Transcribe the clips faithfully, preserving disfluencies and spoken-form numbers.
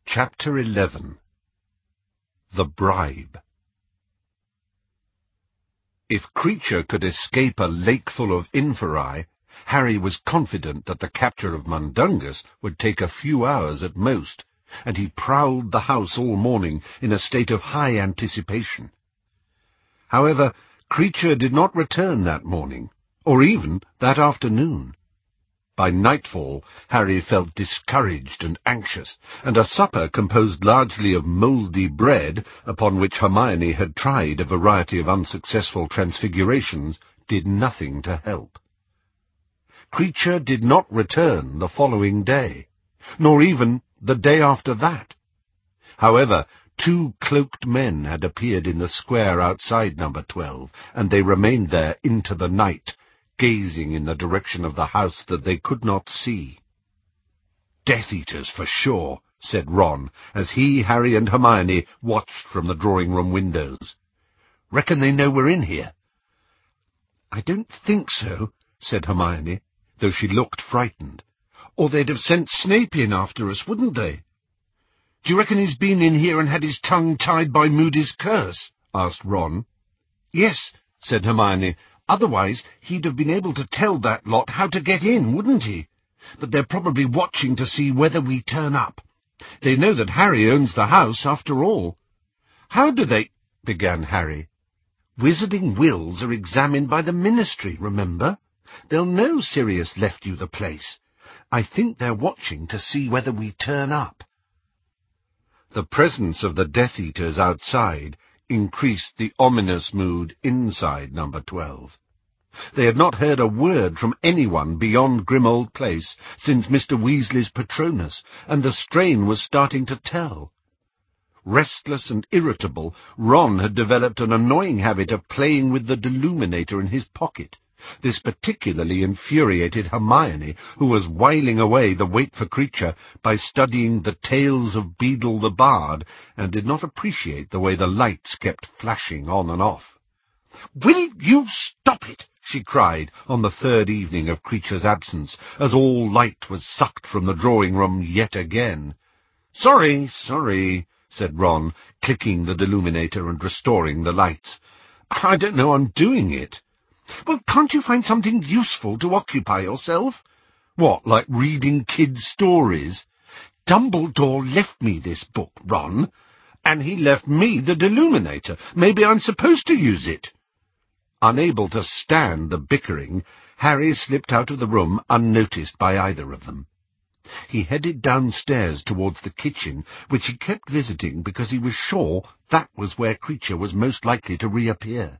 Chapter eleven. The Bribe. If Kreacher could escape a lake full of inferi, Harry was confident that the capture of Mundungus would take a few hours at most, and he prowled the house all morning in a state of high anticipation. However, Kreacher did not return that morning, or even that afternoon. By nightfall, Harry felt discouraged and anxious, and a supper composed largely of mouldy bread, upon which Hermione had tried a variety of unsuccessful transfigurations, did nothing to help. Kreacher did not return the following day, nor even the day after that. However, two cloaked men had appeared in the square outside number twelve, and they remained there into the night, gazing in the direction of the house that they could not see. "Death Eaters for sure," said Ron, as he, Harry, and Hermione watched from the drawing-room windows. "Reckon they know we're in here?" "I don't think so," said Hermione, though she looked frightened. "Or they'd have sent Snape in after us, wouldn't they?" "Do you reckon he's been in here and had his tongue tied by Moody's curse?" asked Ron. "Yes," said Hermione. "Otherwise he'd have been able to tell that lot how to get in, wouldn't he? But they're probably watching to see whether we turn up. They know that Harry owns the house, after all." "How do they—" began Harry. "Wizarding wills are examined by the Ministry, remember? They'll know Sirius left you the place. I think they're watching to see whether we turn up." The presence of the Death Eaters outside increased the ominous mood inside number twelve. They had not heard a word from anyone beyond Grimmauld Place since Mister Weasley's Patronus, and the strain was starting to tell. Restless and irritable, Ron had developed an annoying habit of playing with the Deluminator in his pocket. This particularly infuriated Hermione, who was whiling away the wait for Kreacher by studying the Tales of Beedle the Bard, and did not appreciate the way the lights kept flashing on and off. "Will you stop it?" she cried on the third evening of Kreacher's absence, as all light was sucked from the drawing-room yet again. "Sorry, sorry," said Ron, clicking the Deluminator and restoring the lights. "I don't know I'm doing it." "Well, can't you find something useful to occupy yourself?" "What, like reading kids' stories?" "Dumbledore left me this book, Ron, and he left me the Deluminator. Maybe I'm supposed to use it." Unable to stand the bickering, Harry slipped out of the room unnoticed by either of them. He headed downstairs towards the kitchen, which he kept visiting because he was sure that was where Kreacher was most likely to reappear.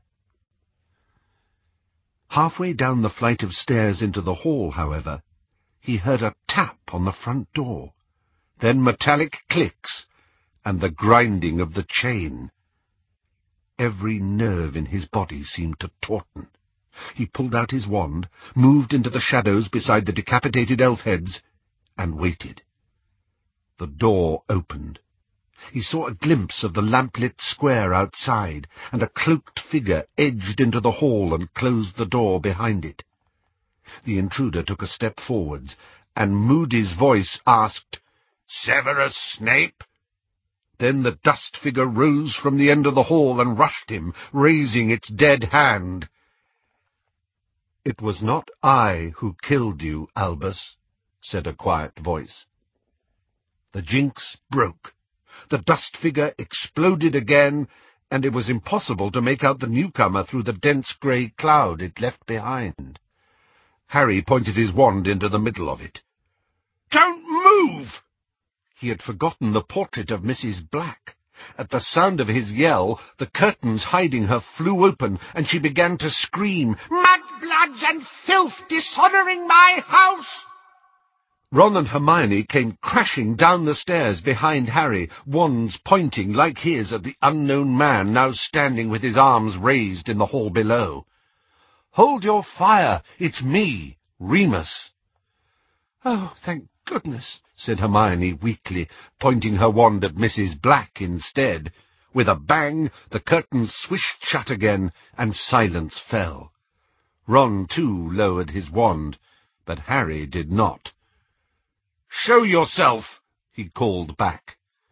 Halfway down the flight of stairs into the hall, however, he heard a tap on the front door, then metallic clicks, and the grinding of the chain. Every nerve in his body seemed to tauten. He pulled out his wand, moved into the shadows beside the decapitated elf heads, and waited. The door opened. He saw a glimpse of the lamplit square outside, and a cloaked figure edged into the hall and closed the door behind it. The intruder took a step forwards, and Moody's voice asked, "Severus Snape?" Then the dust figure rose from the end of the hall and rushed him, raising its dead hand. "It was not I who killed you, Albus," said a quiet voice. The jinx broke. The dust figure exploded again, and it was impossible to make out the newcomer through the dense grey cloud it left behind. Harry pointed his wand into the middle of it. "Don't move!" He had forgotten the portrait of Missus Black. At the sound of his yell, the curtains hiding her flew open, and she began to scream, "Mud, blood, and filth dishonouring my house!" Ron and Hermione came crashing down the stairs behind Harry, wands pointing like his at the unknown man now standing with his arms raised in the hall below. "Hold your fire! It's me, Remus." "Oh, thank goodness," said Hermione weakly, pointing her wand at Missus Black instead. With a bang, the curtains swished shut again, and silence fell. Ron, too, lowered his wand, but Harry did not. "Show yourself!" he called back.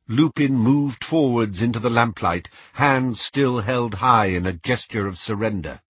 Lupin moved forwards into the lamplight, hands still held high in a gesture of surrender.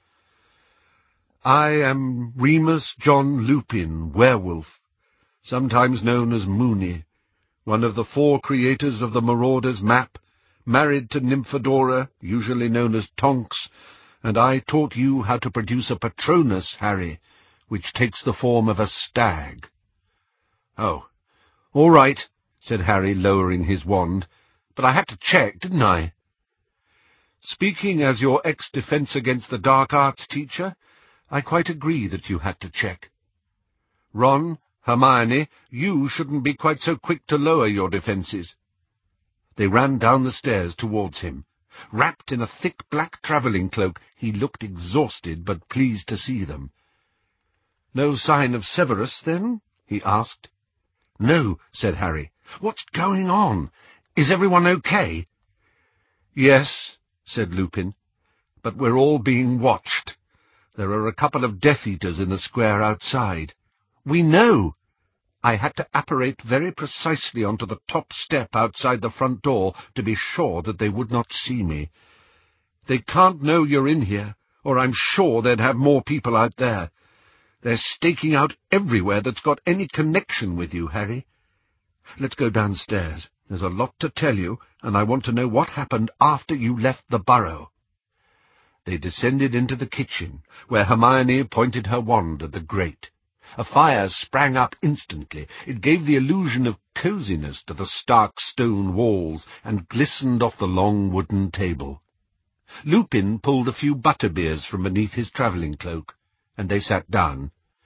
"I am Remus John Lupin, werewolf, sometimes known as Moony, one of the four creators of the Marauders map, married to Nymphadora, usually known as Tonks, and I taught you how to produce a Patronus, Harry, which takes the form of a stag." "Oh, all right," said Harry, lowering his wand, "but I had to check, didn't I?" "Speaking as your ex-Defense Against the Dark Arts teacher, I quite agree that you had to check. Ron, Hermione, you shouldn't be quite so quick to lower your defences." They ran down the stairs towards him. Wrapped in a thick black travelling cloak, he looked exhausted but pleased to see them. "No sign of Severus, then?" he asked. "No," said Harry. "What's going on? Is everyone okay?" "Yes," said Lupin, "but we're all being watched. There are a couple of Death Eaters in the square outside." "We know." "I had to apparate very precisely onto the top step outside the front door to be sure that they would not see me. They can't know you're in here, or I'm sure they'd have more people out there. They're staking out everywhere that's got any connection with you, Harry. Let's go downstairs. There's a lot to tell you, and I want to know what happened after you left the burrow." They descended into the kitchen, where Hermione pointed her wand at the grate. A fire sprang up instantly. It gave the illusion of coziness to the stark stone walls and glistened off the long wooden table. Lupin pulled a few butterbeers from beneath his travelling cloak, and they sat down.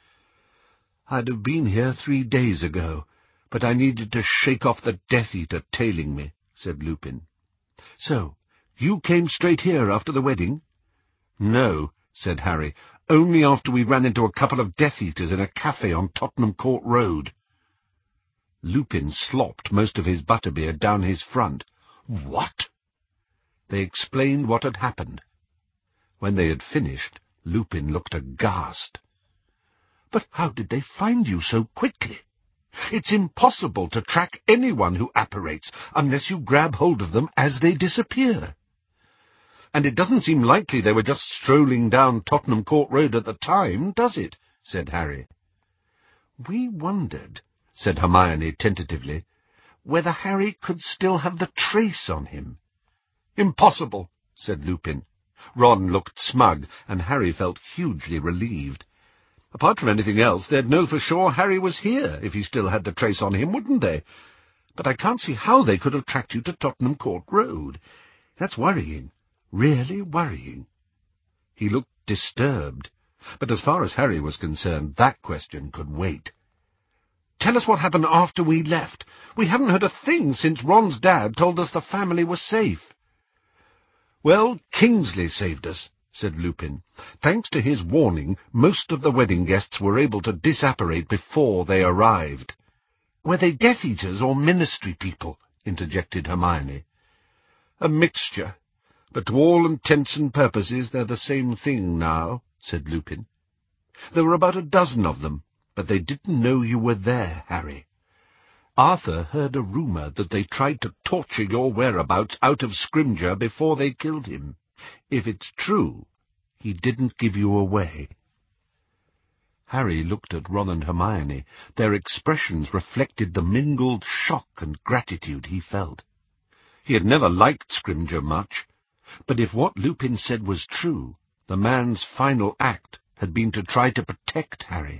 "I'd have been here three days ago, but I needed to shake off the Death Eater tailing me," said Lupin. "So, you came straight here after the wedding?" "No," said Harry, "only after we ran into a couple of Death Eaters in a cafe on Tottenham Court Road." Lupin slopped most of his butterbeer down his front. "What?" They explained what had happened. When they had finished, Lupin looked aghast. "But how did they find you so quickly? It's impossible to track anyone who apparates unless you grab hold of them as they disappear. And it doesn't seem likely they were just strolling down Tottenham Court Road at the time, does it?" said Harry. "We wondered," said Hermione tentatively, "whether Harry could still have the trace on him." "Impossible," said Lupin. Ron looked smug, and Harry felt hugely relieved. Apart from anything else, they'd know for sure Harry was here if he still had the trace on him, wouldn't they? But I can't see how they could have tracked you to Tottenham Court Road. That's worrying. Really worrying." He looked disturbed, but as far as Harry was concerned, that question could wait. "Tell us what happened after we left. We haven't heard a thing since Ron's dad told us the family was safe." "Well, Kingsley saved us," said Lupin. "Thanks to his warning, most of the wedding guests were able to disapparate before they arrived." "Were they Death Eaters or Ministry people?" interjected Hermione. "A mixture. But to all intents and purposes they're the same thing now," said Lupin. "There were about a dozen of them, but they didn't know you were there, Harry. Arthur heard a rumour that they tried to torture your whereabouts out of Scrimgeour before they killed him. If it's true, he didn't give you away." Harry looked at Ron and Hermione. Their expressions reflected the mingled shock and gratitude he felt. He had never liked Scrimgeour much, but if what Lupin said was true, the man's final act had been to try to protect Harry.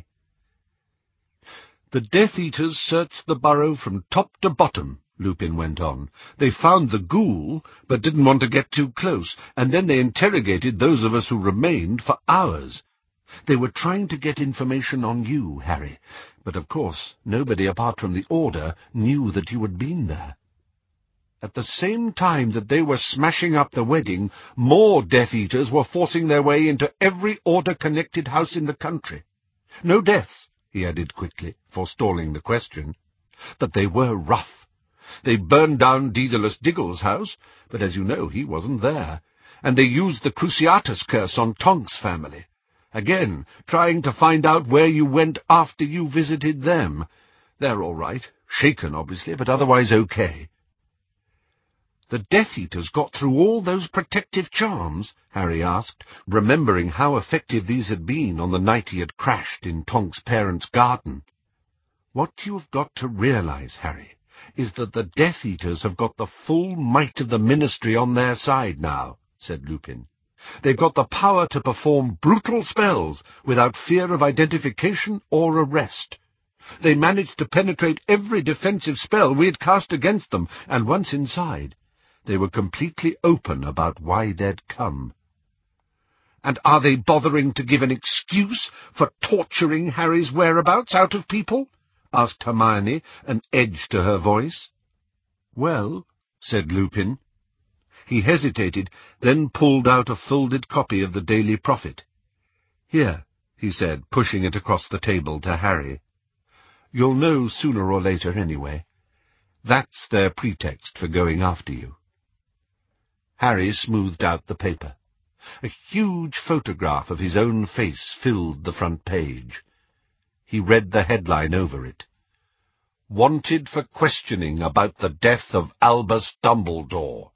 "The Death Eaters searched the burrow from top to bottom," Lupin went on. "They found the ghoul, but didn't want to get too close, and then they interrogated those of us who remained for hours. They were trying to get information on you, Harry, but of course nobody apart from the Order knew that you had been there. At the same time that they were smashing up the wedding, more Death Eaters were forcing their way into every Order-connected house in the country. No deaths," he added quickly, forestalling the question, "but they were rough. They burned down Daedalus Diggle's house, but as you know, he wasn't there, and they used the Cruciatus curse on Tonks' family, again trying to find out where you went after you visited them. They're all right, shaken obviously, but otherwise okay. The Death Eaters got through all those protective charms? Harry asked, remembering how effective these had been on the night he had crashed in Tonk's parents' garden. What you've got to realize, Harry, is that the Death Eaters have got the full might of the Ministry on their side now, said Lupin. They've got the power to perform brutal spells without fear of identification or arrest. They managed to penetrate every defensive spell we had cast against them, and once inside, they were completely open about why they'd come. And are they bothering to give an excuse for torturing Harry's whereabouts out of people? Asked Hermione, an edge to her voice. Well, said Lupin. He hesitated, then pulled out a folded copy of the Daily Prophet. Here, he said, pushing it across the table to Harry. You'll know sooner or later anyway. That's their pretext for going after you. Harry smoothed out the paper. A huge photograph of his own face filled the front page. He read the headline over it. Wanted for questioning about the death of Albus Dumbledore.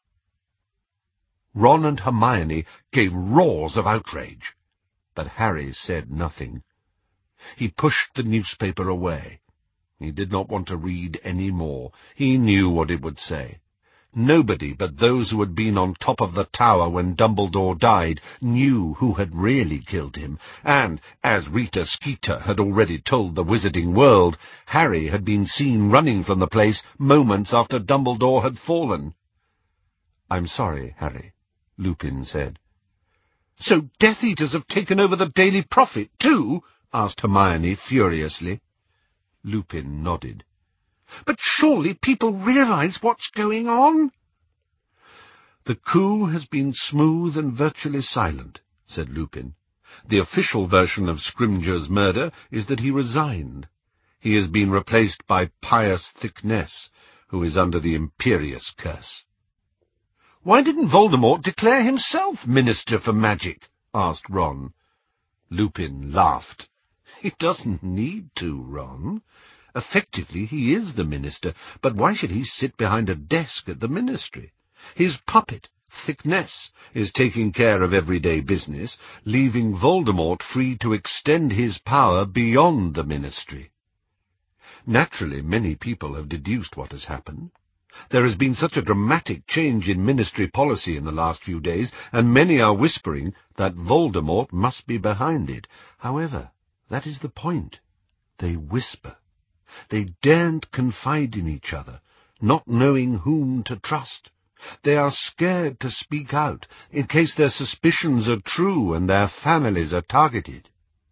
Ron and Hermione gave roars of outrage, but Harry said nothing. He pushed the newspaper away. He did not want to read any more. He knew what it would say. Nobody but those who had been on top of the tower when Dumbledore died knew who had really killed him, and, as Rita Skeeter had already told the Wizarding World, Harry had been seen running from the place moments after Dumbledore had fallen. I'm sorry, Harry, Lupin said. So Death Eaters have taken over the Daily Prophet, too? Asked Hermione furiously. Lupin nodded. But surely people realize what's going on? The coup has been smooth and virtually silent, said Lupin. The official version of Scrimgeour's murder is that he resigned. He has been replaced by Pious Thicknesse, who is under the Imperious curse. Why didn't Voldemort declare himself Minister for Magic? Asked Ron. Lupin laughed. He doesn't need to, Ron. Effectively, he is the minister, but why should he sit behind a desk at the ministry? His puppet, Thicknesse, is taking care of everyday business, leaving Voldemort free to extend his power beyond the ministry. Naturally, many people have deduced what has happened. There has been such a dramatic change in ministry policy in the last few days, and many are whispering that Voldemort must be behind it. However, that is the point. They whisper. They daren't confide in each other, not knowing whom to trust. They are scared to speak out, in case their suspicions are true and their families are targeted.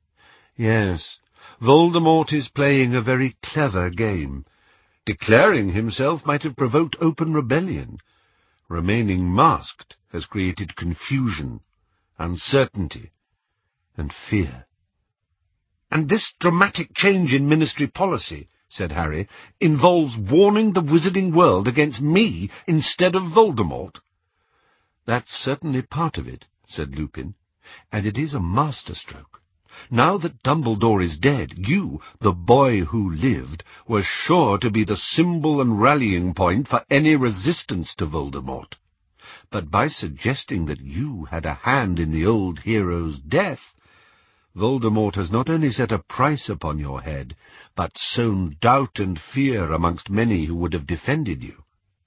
Yes, Voldemort is playing a very clever game. Declaring himself might have provoked open rebellion. Remaining masked has created confusion, uncertainty, and fear. And this dramatic change in ministry policy, said Harry, involves warning the Wizarding World against me instead of Voldemort. That's certainly part of it, said Lupin, and it is a masterstroke. Now that Dumbledore is dead, you, the boy who lived, were sure to be the symbol and rallying point for any resistance to Voldemort. But by suggesting that you had a hand in the old hero's death, Voldemort has not only set a price upon your head, but sown doubt and fear amongst many who would have defended you.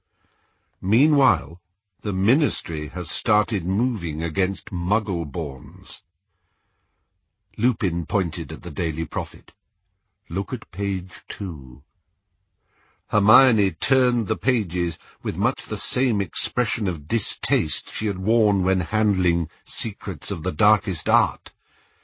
Meanwhile, the Ministry has started moving against Muggle-borns. Lupin pointed at the Daily Prophet. Look at page two. Hermione turned the pages with much the same expression of distaste she had worn when handling Secrets of the Darkest Art.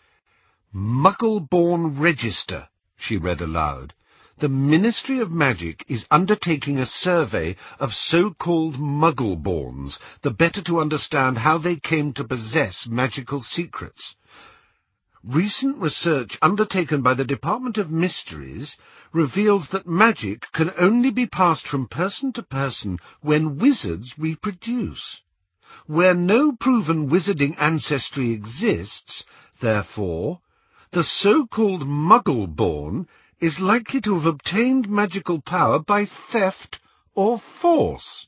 Muggle-born Register, she read aloud. The Ministry of Magic is undertaking a survey of so-called Muggle-borns, the better to understand how they came to possess magical secrets. Recent research undertaken by the Department of Mysteries reveals that magic can only be passed from person to person when wizards reproduce. Where no proven wizarding ancestry exists, therefore, the so-called Muggle-born is likely to have obtained magical power by theft or force.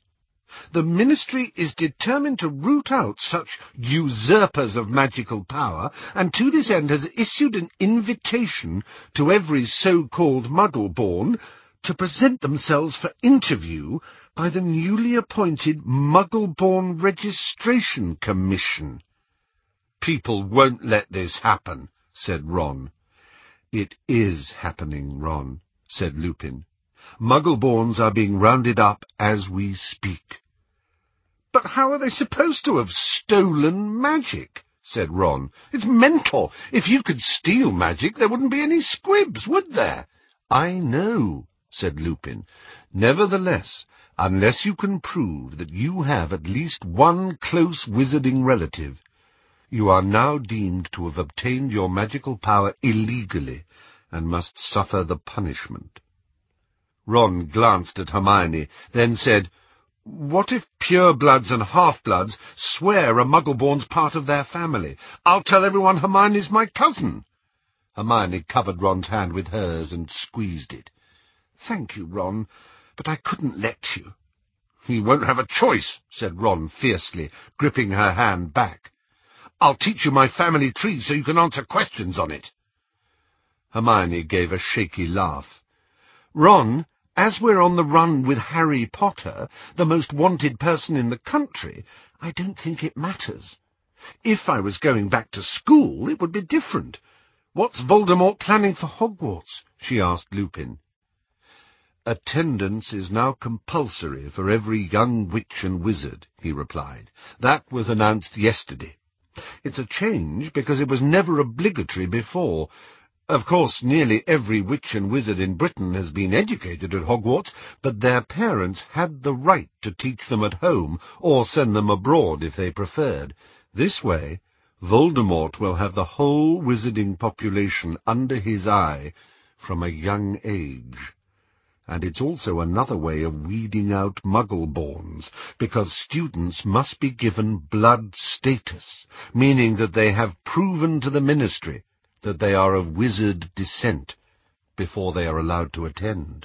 The Ministry is determined to root out such usurpers of magical power, and to this end has issued an invitation to every so-called Muggle-born to present themselves for interview by the newly appointed Muggle-born Registration Commission. People won't let this happen, said Ron. It is happening, Ron, said Lupin. Muggle-borns are being rounded up as we speak. But how are they supposed to have stolen magic? Said Ron. It's mental. If you could steal magic, there wouldn't be any squibs, would there? I know, said Lupin. Nevertheless, unless you can prove that you have at least one close wizarding relative, you are now deemed to have obtained your magical power illegally, and must suffer the punishment. Ron glanced at Hermione, then said, What if purebloods and half-bloods swear a Muggle-born's part of their family? I'll tell everyone Hermione's my cousin. Hermione covered Ron's hand with hers and squeezed it. Thank you, Ron, but I couldn't let you. You won't have a choice, said Ron fiercely, gripping her hand back. I'll teach you my family tree so you can answer questions on it. Hermione gave a shaky laugh. Ron, as we're on the run with Harry Potter, the most wanted person in the country, I don't think it matters. If I was going back to school, it would be different. What's Voldemort planning for Hogwarts? She asked Lupin. Attendance is now compulsory for every young witch and wizard, he replied. That was announced yesterday. It's a change because it was never obligatory before. Of course, nearly every witch and wizard in Britain has been educated at Hogwarts, but their parents had the right to teach them at home or send them abroad if they preferred. This way, Voldemort will have the whole wizarding population under his eye from a young age. And it's also another way of weeding out Muggle-borns, because students must be given blood status, meaning that they have proven to the Ministry that they are of wizard descent before they are allowed to attend.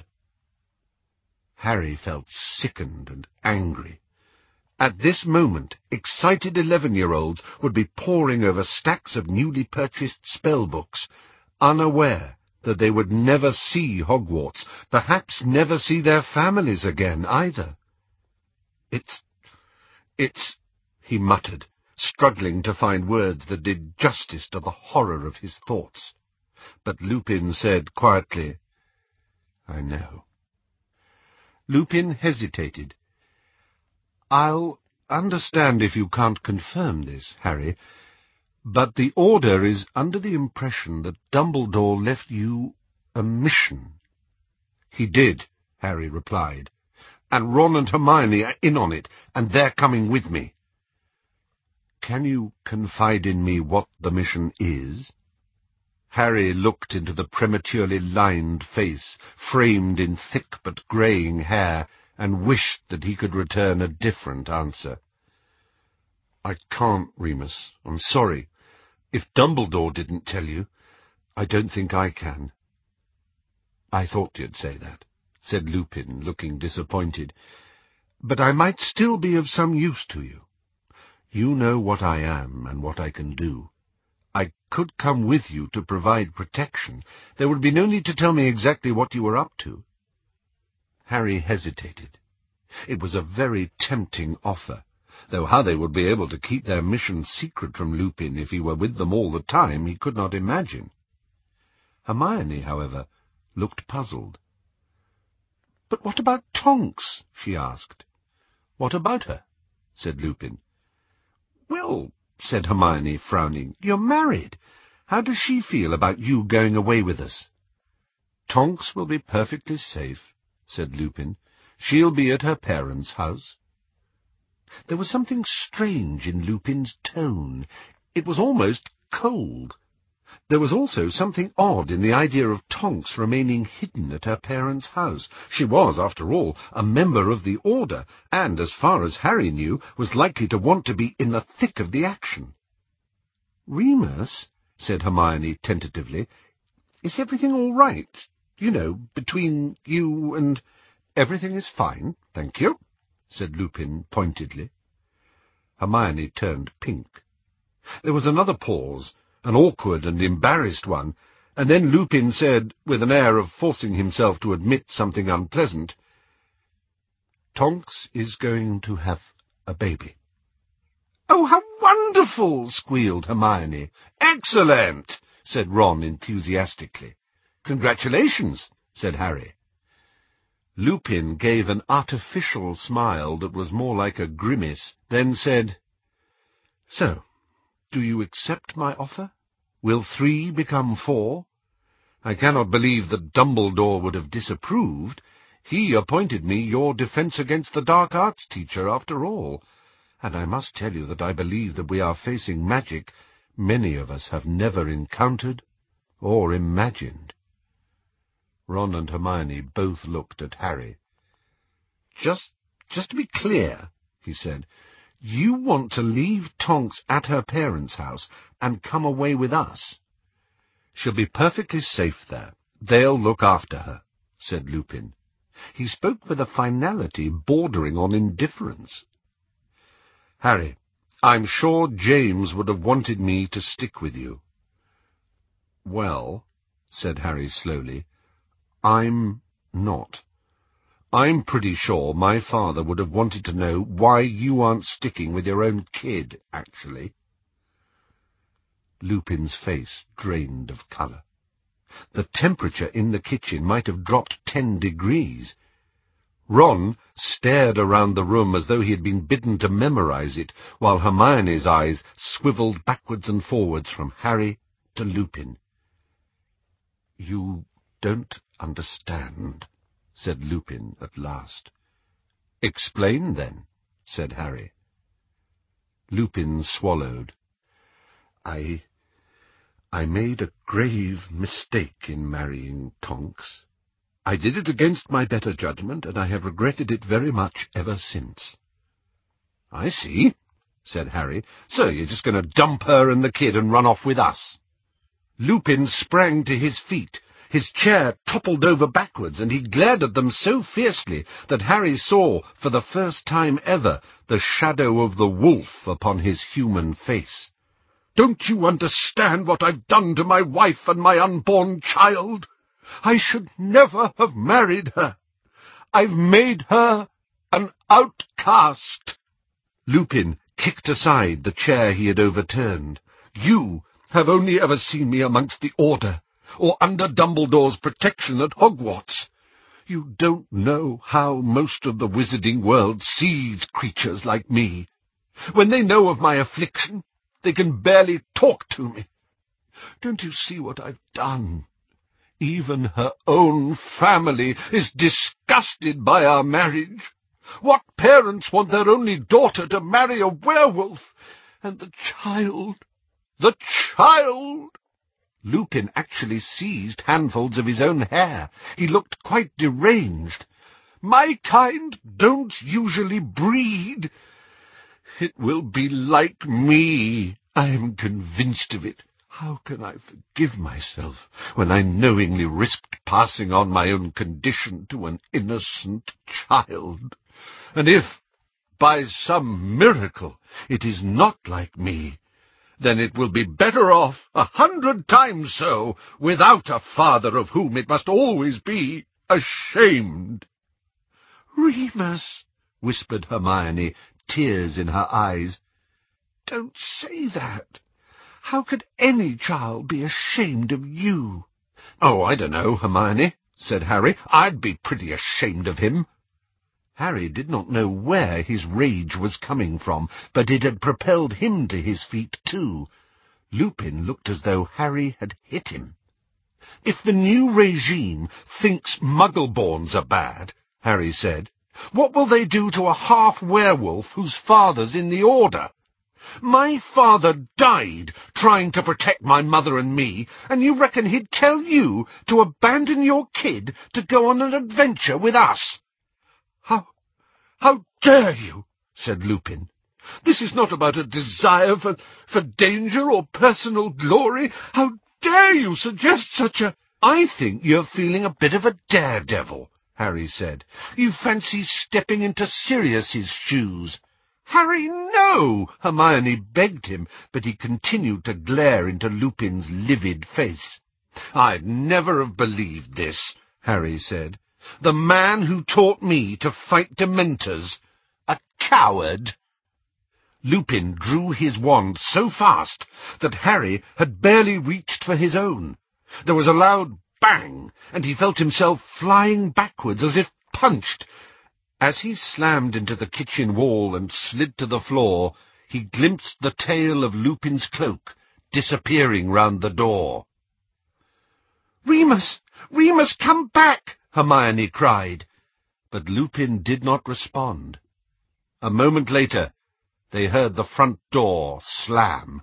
Harry felt sickened and angry. At this moment, excited eleven-year-olds would be poring over stacks of newly purchased spell-books, unaware that they would never see Hogwarts, perhaps never see their families again either. It's... it's... he muttered, struggling to find words that did justice to the horror of his thoughts. But Lupin said quietly, I know. Lupin hesitated. I'll understand if you can't confirm this, Harry, but the Order is under the impression that Dumbledore left you a mission. He did, Harry replied, and Ron and Hermione are in on it, and they're coming with me. Can you confide in me what the mission is? Harry looked into the prematurely lined face, framed in thick but greying hair, and wished that he could return a different answer. I can't, Remus. I'm sorry. If Dumbledore didn't tell you, I don't think I can. I thought you'd say that, said Lupin, looking disappointed. But I might still be of some use to you. You know what I am and what I can do. I could come with you to provide protection. There would be no need to tell me exactly what you were up to. Harry hesitated. It was a very tempting offer, though how they would be able to keep their mission secret from Lupin if he were with them all the time he could not imagine. Hermione, however, looked puzzled. "But what about Tonks?" she asked. "What about her?" said Lupin. "Well," said Hermione, frowning, "you're married. How does she feel about you going away with us?" "Tonks will be perfectly safe," said Lupin. "She'll be at her parents' house." There was something strange in Lupin's tone. It was almost cold. There was also something odd in the idea of Tonks remaining hidden at her parents' house. She was, after all, a member of the Order, and, as far as Harry knew, was likely to want to be in the thick of the action. "Remus," said Hermione tentatively, "is everything all right? You know, between you and—" "Everything is fine, thank you," said Lupin pointedly. Hermione turned pink. There was another pause, an awkward and embarrassed one, and then Lupin said, with an air of forcing himself to admit something unpleasant, "Tonks is going to have a baby." "Oh, how wonderful!" squealed Hermione. "Excellent!" said Ron enthusiastically. "Congratulations," said Harry. Lupin gave an artificial smile that was more like a grimace, then said, "So, do you accept my offer? Will three become four? I cannot believe that Dumbledore would have disapproved. He appointed me your Defence Against the Dark Arts teacher, after all, and I must tell you that I believe that we are facing magic many of us have never encountered or imagined." Ron and Hermione both looked at Harry. Just, just to be clear," he said, "you want to leave Tonks at her parents' house and come away with us?" "She'll be perfectly safe there. They'll look after her," said Lupin. He spoke with a finality bordering on indifference. "Harry, I'm sure James would have wanted me to stick with you." "Well," said Harry slowly, "I'm not. I'm pretty sure my father would have wanted to know why you aren't sticking with your own kid, actually." Lupin's face drained of colour. The temperature in the kitchen might have dropped ten degrees. Ron stared around the room as though he had been bidden to memorize it, while Hermione's eyes swivelled backwards and forwards from Harry to Lupin. "You don't understand," said Lupin at last. "Explain, then," said Harry. Lupin swallowed. I... I made a grave mistake in marrying Tonks. I did it against my better judgment, and I have regretted it very much ever since." "I see," said Harry. "So you're just going to dump her and the kid and run off with us?" Lupin sprang to his feet. His chair toppled over backwards, and he glared at them so fiercely that Harry saw, for the first time ever, the shadow of the wolf upon his human face. "Don't you understand what I've done to my wife and my unborn child? I should never have married her. I've made her an outcast." Lupin kicked aside the chair he had overturned. "You have only ever seen me amongst the Order, or under Dumbledore's protection at Hogwarts. You don't know how most of the wizarding world sees creatures like me. When they know of my affliction, they can barely talk to me. Don't you see what I've done? Even her own family is disgusted by our marriage. What parents want their only daughter to marry a werewolf? And the child, the child!" Lupin actually seized handfuls of his own hair. He looked quite deranged. "My kind don't usually breed. It will be like me. I am convinced of it. How can I forgive myself when I knowingly risked passing on my own condition to an innocent child? And if, by some miracle, it is not like me, then it will be better off, a hundred times so, without a father of whom it must always be ashamed." "Remus," whispered Hermione, tears in her eyes, "don't say that. How could any child be ashamed of you?" "Oh, I don't know, Hermione," said Harry. "I'd be pretty ashamed of him." Harry did not know where his rage was coming from, but it had propelled him to his feet too. Lupin looked as though Harry had hit him. "If the new regime thinks Muggle-borns are bad," Harry said, "what will they do to a half-werewolf whose father's in the Order? My father died trying to protect my mother and me, and you reckon he'd tell you to abandon your kid to go on an adventure with us?" How, how dare you?" said Lupin. "This is not about a desire for, for danger or personal glory. How dare you suggest such a—" "I think you're feeling a bit of a daredevil," Harry said. "You fancy stepping into Sirius's shoes." "Harry, no!" Hermione begged him, but he continued to glare into Lupin's livid face. "I'd never have believed this," Harry said. "The man who taught me to fight Dementors. A coward!" Lupin drew his wand so fast that Harry had barely reached for his own. There was a loud bang, and he felt himself flying backwards as if punched. As he slammed into the kitchen wall and slid to the floor, he glimpsed the tail of Lupin's cloak disappearing round the door. "Remus! Remus, come back!" Hermione cried. But Lupin did not respond. A moment later, they heard the front door slam.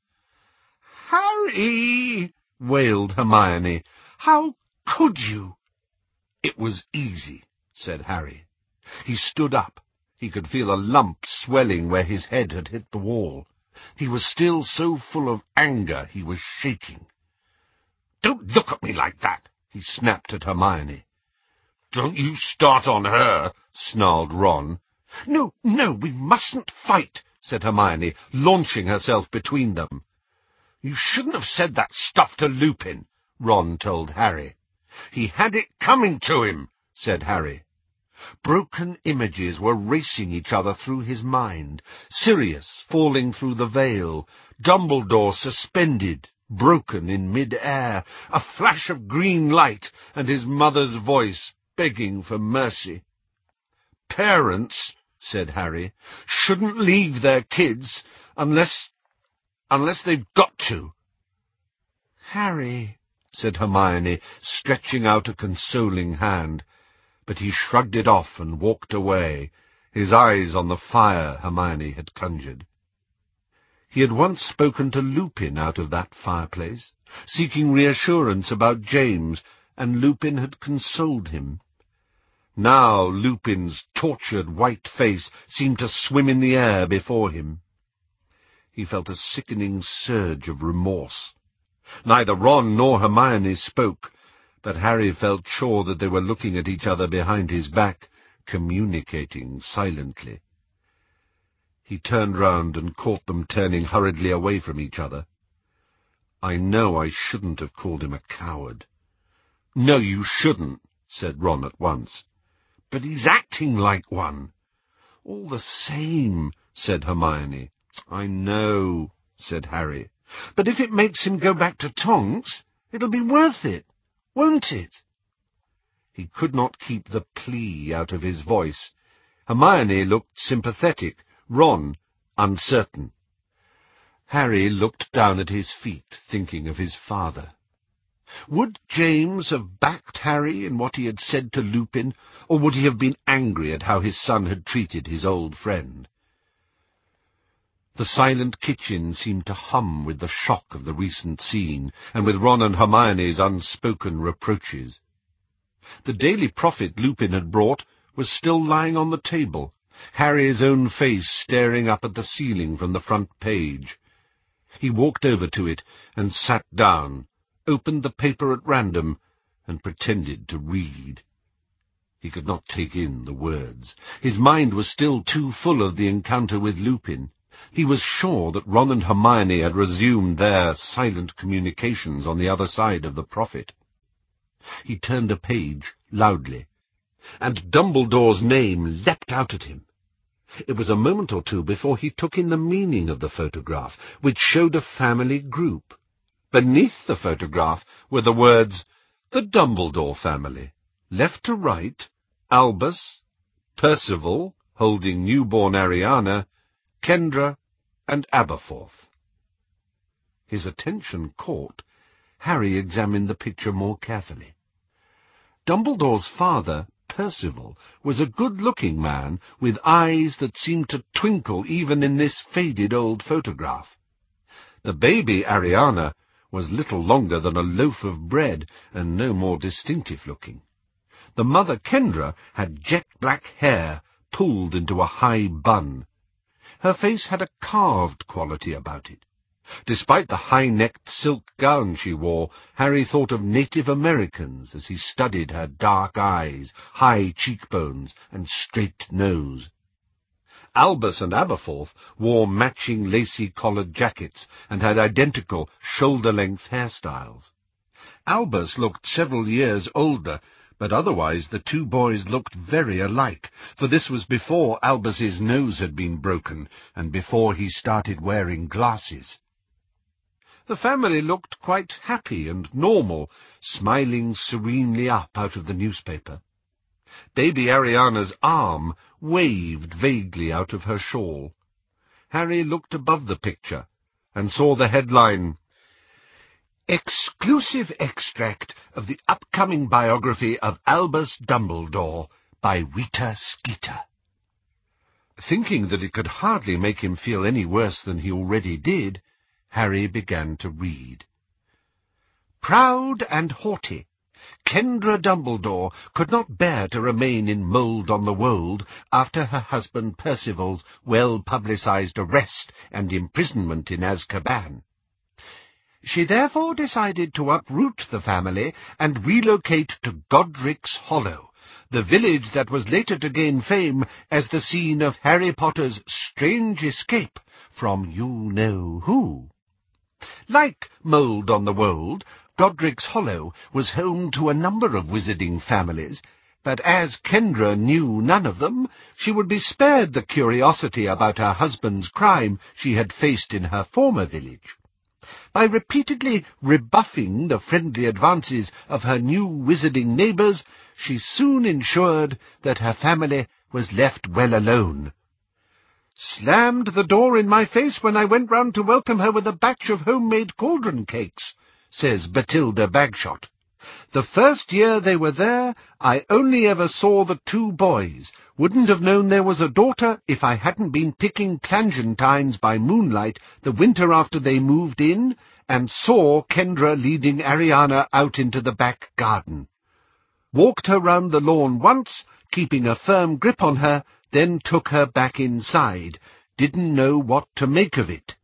"Harry!" wailed Hermione. "How could you?" "It was easy," said Harry. He stood up. He could feel a lump swelling where his head had hit the wall. He was still so full of anger he was shaking. "Don't look at me like that," he snapped at Hermione. "Don't you start on her," snarled Ron. "No, no, we mustn't fight," said Hermione, launching herself between them. "You shouldn't have said that stuff to Lupin," Ron told Harry. "He had it coming to him," said Harry. Broken images were racing each other through his mind. Sirius falling through the veil, Dumbledore suspended, broken in mid-air, a flash of green light, and his mother's voice begging for mercy. "Parents," said Harry, "shouldn't leave their kids unless... unless they've got to." "Harry," said Hermione, stretching out a consoling hand, but he shrugged it off and walked away, his eyes on the fire Hermione had conjured. He had once spoken to Lupin out of that fireplace, seeking reassurance about James, and Lupin had consoled him. Now Lupin's tortured white face seemed to swim in the air before him. He felt a sickening surge of remorse. Neither Ron nor Hermione spoke, but Harry felt sure that they were looking at each other behind his back, communicating silently. He turned round and caught them turning hurriedly away from each other. "I know I shouldn't have called him a coward." "No, you shouldn't," said Ron at once. "But he's acting like one." "All the same," said Hermione. "I know," said Harry. "But if it makes him go back to Tonks, it'll be worth it, won't it?" He could not keep the plea out of his voice. Hermione looked sympathetic, Ron uncertain. Harry looked down at his feet, thinking of his father. Would James have backed Harry in what he had said to Lupin, or would he have been angry at how his son had treated his old friend? The silent kitchen seemed to hum with the shock of the recent scene, and with Ron and Hermione's unspoken reproaches. The Daily Prophet Lupin had brought was still lying on the table, Harry's own face staring up at the ceiling from the front page. He walked over to it and sat down, opened the paper at random, and pretended to read. He could not take in the words. His mind was still too full of the encounter with Lupin. He was sure that Ron and Hermione had resumed their silent communications on the other side of the Prophet. He turned a page loudly, and Dumbledore's name leapt out at him. It was a moment or two before he took in the meaning of the photograph, which showed a family group. Beneath the photograph were the words, "The Dumbledore family." Left to right, Albus, Percival, holding newborn Ariana, Kendra, and Aberforth. His attention caught, Harry examined the picture more carefully. Dumbledore's father, Percival, was a good-looking man with eyes that seemed to twinkle even in this faded old photograph. The baby, Ariana, was little longer than a loaf of bread and no more distinctive-looking. The mother, Kendra, had jet-black hair pulled into a high bun. Her face had a carved quality about it. Despite the high-necked silk gown she wore, Harry thought of Native Americans as he studied her dark eyes, high cheekbones, and straight nose. Albus and Aberforth wore matching lacy collared jackets and had identical shoulder-length hairstyles. Albus looked several years older, but otherwise the two boys looked very alike, for this was before Albus's nose had been broken and before he started wearing glasses. The family looked quite happy and normal, smiling serenely up out of the newspaper. Baby Ariana's arm waved vaguely out of her shawl. Harry looked above the picture and saw the headline, "Exclusive extract of the upcoming biography of Albus Dumbledore by Rita Skeeter." Thinking that it could hardly make him feel any worse than he already did, Harry began to read. Proud and haughty, Kendra Dumbledore could not bear to remain in Mould on the Wold after her husband Percival's well-publicized arrest and imprisonment in Azkaban. She therefore decided to uproot the family and relocate to Godric's Hollow, the village that was later to gain fame as the scene of Harry Potter's strange escape from you-know-who. Like Mould on the Wold, Godric's Hollow was home to a number of wizarding families, but as Kendra knew none of them, she would be spared the curiosity about her husband's crime she had faced in her former village. By repeatedly rebuffing the friendly advances of her new wizarding neighbours, she soon ensured that her family was left well alone. "Slammed the door in my face when I went round to welcome her with a batch of homemade cauldron cakes," says Bathilda Bagshot. "The first year they were there, I only ever saw the two boys. Wouldn't have known there was a daughter if I hadn't been picking plantains by moonlight the winter after they moved in, and saw Kendra leading Ariana out into the back garden. Walked her round the lawn once, keeping a firm grip on her, then took her back inside. Didn't know what to make of it."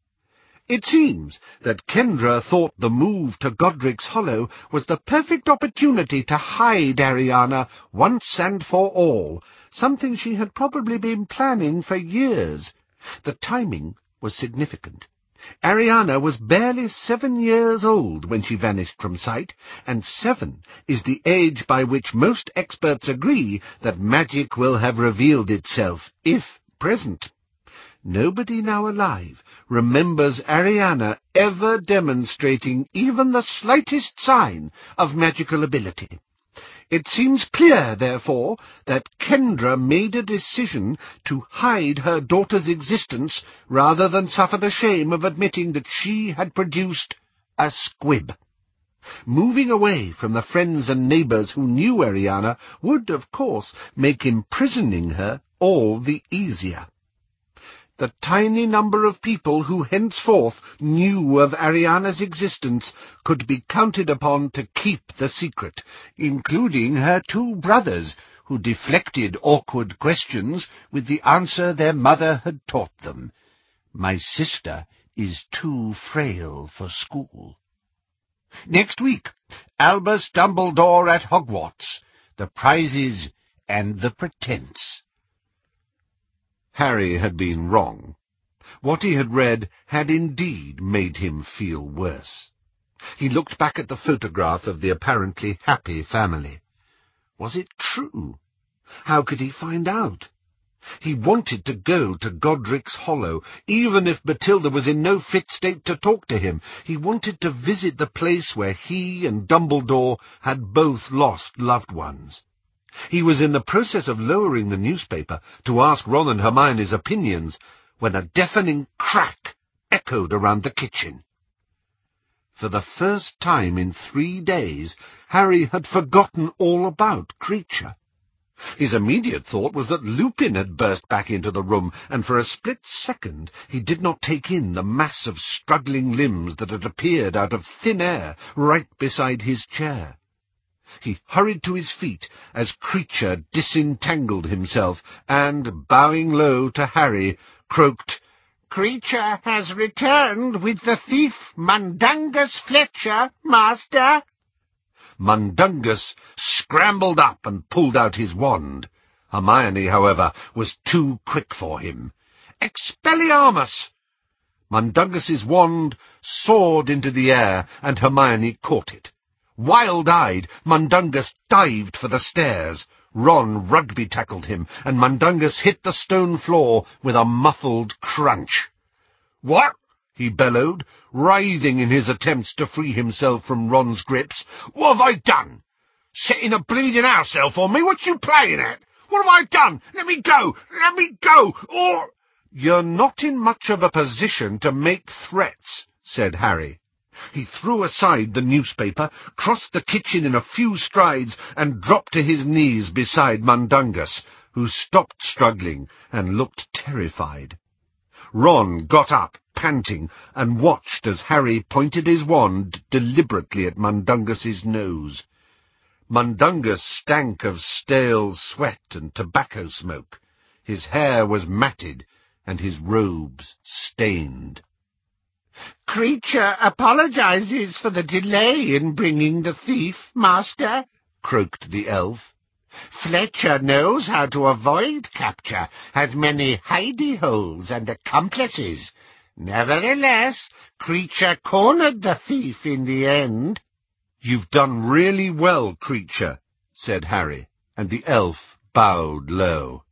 It seems that Kendra thought the move to Godric's Hollow was the perfect opportunity to hide Ariana once and for all, something she had probably been planning for years. The timing was significant. Ariana was barely seven years old when she vanished from sight, and seven is the age by which most experts agree that magic will have revealed itself, if present. Nobody now alive remembers Ariana ever demonstrating even the slightest sign of magical ability. It seems clear, therefore, that Kendra made a decision to hide her daughter's existence rather than suffer the shame of admitting that she had produced a squib. Moving away from the friends and neighbours who knew Ariana would, of course, make imprisoning her all the easier. The tiny number of people who henceforth knew of Ariana's existence could be counted upon to keep the secret, including her two brothers, who deflected awkward questions with the answer their mother had taught them. "My sister is too frail for school." Next week, Albus Dumbledore at Hogwarts, the prizes and the pretense. Harry had been wrong. What he had read had indeed made him feel worse. He looked back at the photograph of the apparently happy family. Was it true? How could he find out? He wanted to go to Godric's Hollow, even if Bathilda was in no fit state to talk to him. He wanted to visit the place where he and Dumbledore had both lost loved ones. He was in the process of lowering the newspaper to ask Ron and Hermione's opinions when a deafening crack echoed around the kitchen. For the first time in three days, Harry had forgotten all about Kreacher. His immediate thought was that Lupin had burst back into the room, and for a split second he did not take in the mass of struggling limbs that had appeared out of thin air right beside his chair. He hurried to his feet as Kreacher disentangled himself and, bowing low to Harry, croaked, Creature has returned with the thief Mundungus Fletcher, master. Mundungus scrambled up and pulled out his wand. Hermione, however, was too quick for him. Expelliarmus! Mundungus's wand soared into the air, and Hermione caught it. Wild-eyed, Mundungus dived for the stairs. Ron rugby-tackled him, and Mundungus hit the stone floor with a muffled crunch. "What?" he bellowed, writhing in his attempts to free himself from Ron's grips. "What have I done? Setting a bleeding house hell for me? What you playing at? What have I done? Let me go! Let me go! Or—" "You're not in much of a position to make threats," said Harry. He threw aside the newspaper, crossed the kitchen in a few strides, and dropped to his knees beside Mundungus, who stopped struggling and looked terrified. Ron got up, panting, and watched as Harry pointed his wand deliberately at Mundungus's nose. Mundungus stank of stale sweat and tobacco smoke. His hair was matted, and his robes stained. "Creature apologizes for the delay in bringing the thief, master," croaked the elf. "Fletcher knows how to avoid capture, has many hidey-holes and accomplices. Nevertheless, Creature cornered the thief in the end." "You've done really well, Creature," said Harry, and the elf bowed low.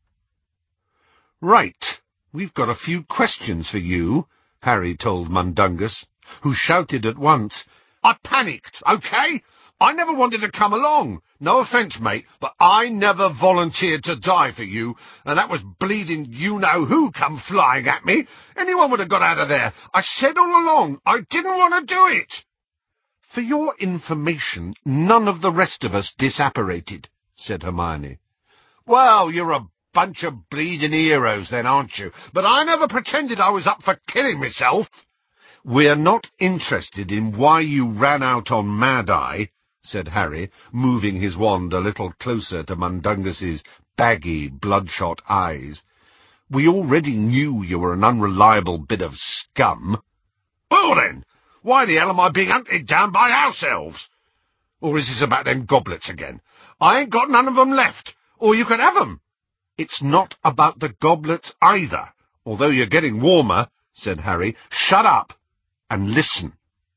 "Right, we've got a few questions for you," Harry told Mundungus, who shouted at once, "I panicked, okay? I never wanted to come along. No offence, mate, but I never volunteered to die for you, and that was bleeding you-know-who come flying at me. Anyone would have got out of there. I said all along I didn't want to do it." "For your information, none of the rest of us disapparated," said Hermione. "Well, you're a bunch of bleeding heroes then, aren't you? But I never pretended I was up for killing myself." "We're not interested in why you ran out on Mad-Eye," said Harry, moving his wand a little closer to Mundungus's baggy, bloodshot eyes. "We already knew you were an unreliable bit of scum." "Well then, why the hell am I being hunted down by house elves? Or is this about them goblets again? I ain't got none of 'em left, or you can have 'em." "It's not about the goblets either, although you're getting warmer," said Harry. "Shut up and listen."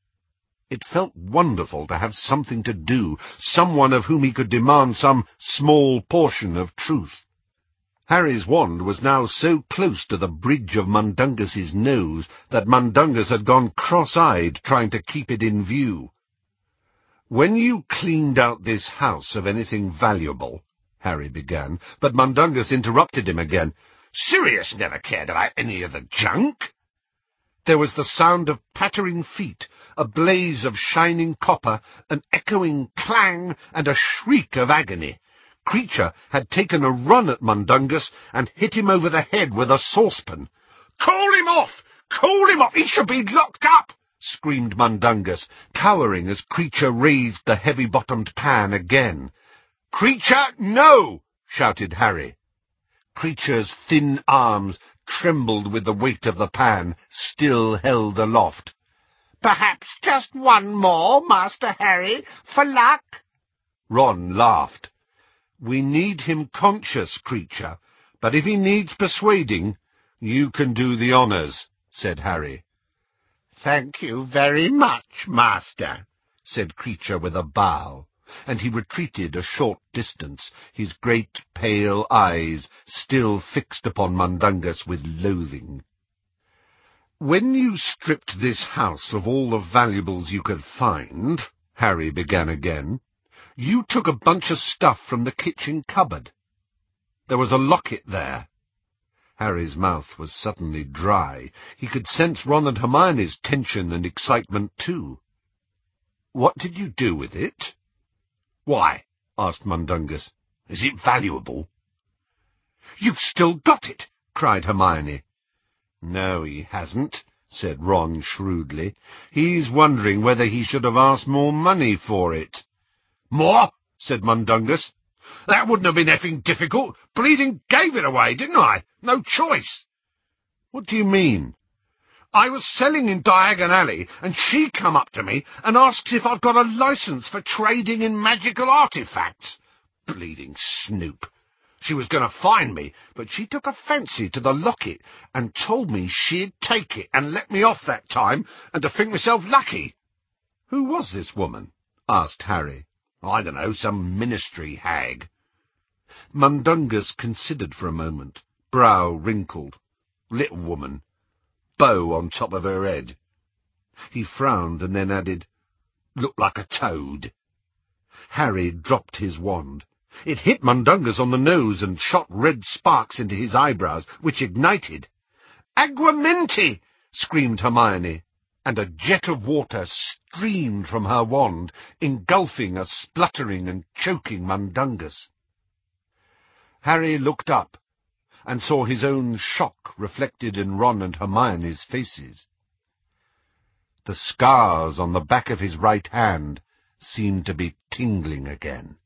It felt wonderful to have something to do, someone of whom he could demand some small portion of truth. Harry's wand was now so close to the bridge of Mundungus's nose that Mundungus had gone cross-eyed trying to keep it in view. "When you cleaned out this house of anything valuable," Harry began, but Mundungus interrupted him again. "Sirius never cared about any of the junk." There was the sound of pattering feet, a blaze of shining copper, an echoing clang, and a shriek of agony. Creature had taken a run at Mundungus and hit him over the head with a saucepan. "Call him off! Call him off! He should be locked up!" screamed Mundungus, cowering as Creature raised the heavy-bottomed pan again. "Creature, no!" shouted Harry. Creature's thin arms trembled with the weight of the pan, still held aloft. "Perhaps just one more, Master Harry, for luck?" Ron laughed. "We need him conscious, Creature, but if he needs persuading, you can do the honours," said Harry. "Thank you very much, Master," said Creature with a bow, and he retreated a short distance, his great pale eyes still fixed upon Mundungus with loathing. "When you stripped this house of all the valuables you could find," Harry began again, "you took a bunch of stuff from the kitchen cupboard. There was a locket there." Harry's mouth was suddenly dry. He could sense Ron and Hermione's tension and excitement too. "What did you do with it?" "Why?" asked Mundungus. "Is it valuable?" "You've still got it!" cried Hermione. "No, he hasn't," said Ron shrewdly. "He's wondering whether he should have asked more money for it." "More?" said Mundungus. "That wouldn't have been effing difficult. Bleeding gave it away, didn't I? No choice." "What do you mean?" I was selling in Diagon Alley, and she come up to me and asks if I've got a licence for trading in magical artefacts. Bleeding snoop. She was going to fine me, but she took a fancy to the locket and told me she'd take it and let me off that time, and to think myself lucky. Who was this woman? Asked Harry. I don't know, some ministry hag. Mundungus considered for a moment, brow wrinkled. Little woman. Bow on top of her head. He frowned and then added, Looked like a toad. Harry dropped his wand. It hit Mundungus on the nose and shot red sparks into his eyebrows, which ignited. "Aguamenti!" screamed Hermione, and a jet of water streamed from her wand, engulfing a spluttering and choking Mundungus. Harry looked up and saw his own shock reflected in Ron and Hermione's faces. The scars on the back of his right hand seemed to be tingling again.